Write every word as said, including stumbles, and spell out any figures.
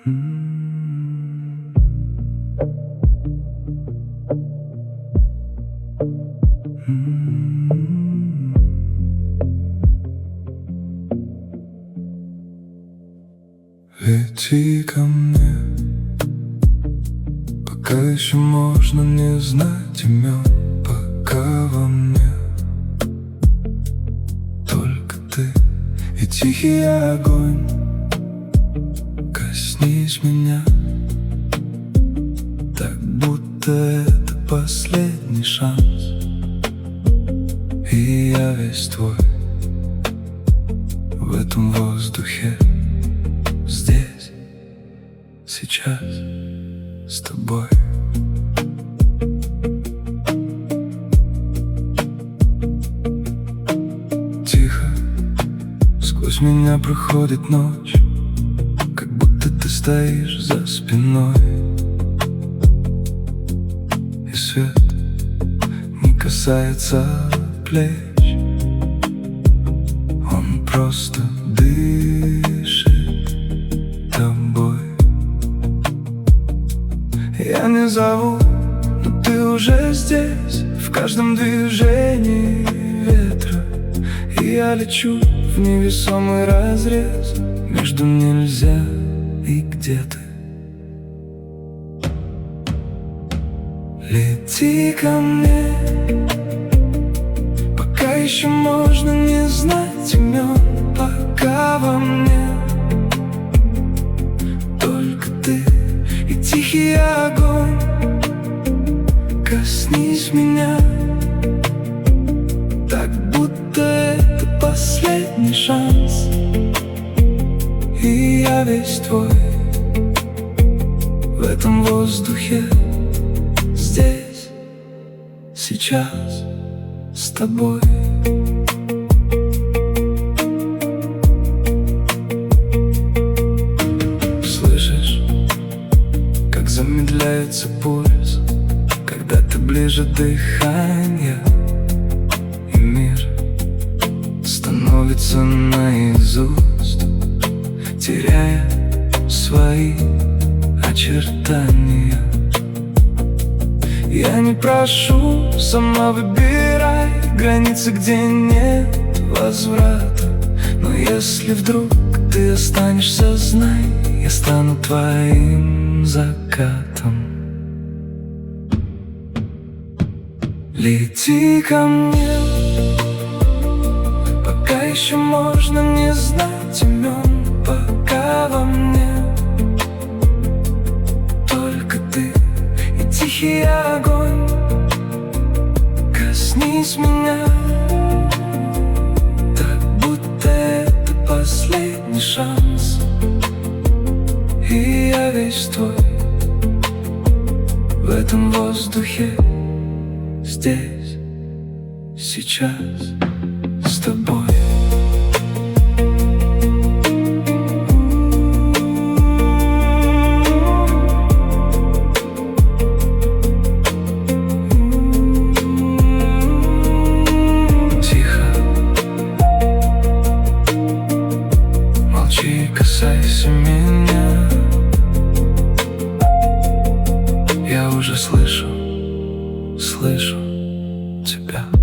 Лети ко мне, пока еще можно не знать имен, пока во мне только ты и тихий огонь. Коснись меня, так будто это последний шанс, и я весь твой в этом воздухе. Здесь, сейчас, с тобой. Тихо, сквозь меня проходит ночь, как будто ты стоишь за спиной, и свет не касается плеч, он просто дышит тобой. Я не зову, но ты уже здесь, в каждом движении ветра. И я лечу в невесомый разрез между нельзя и где ты. Лети ко мне, пока еще можно не знать имен, пока во мне только ты и тихий огонь. Коснись меня, так будто это последний шанс, и я весь твой в этом воздухе. Здесь, сейчас, с тобой. Замедляется пульс, когда ты ближе дыхания, и мир становится наизусть, теряя свои очертания. Я не прошу, сама выбирай границы, где нет возврата. Но если вдруг ты останешься, знай, я стану твоим закатом. Лети ко мне, пока еще можно не знать имен, пока во мне только ты и тихий огонь. Коснись меня, так будто это последний шанс, и я весь твой в этом воздухе. Здесь, сейчас, с тобой. Тихо, молчи, касайся меня. Я уже слышу, слышу тебя.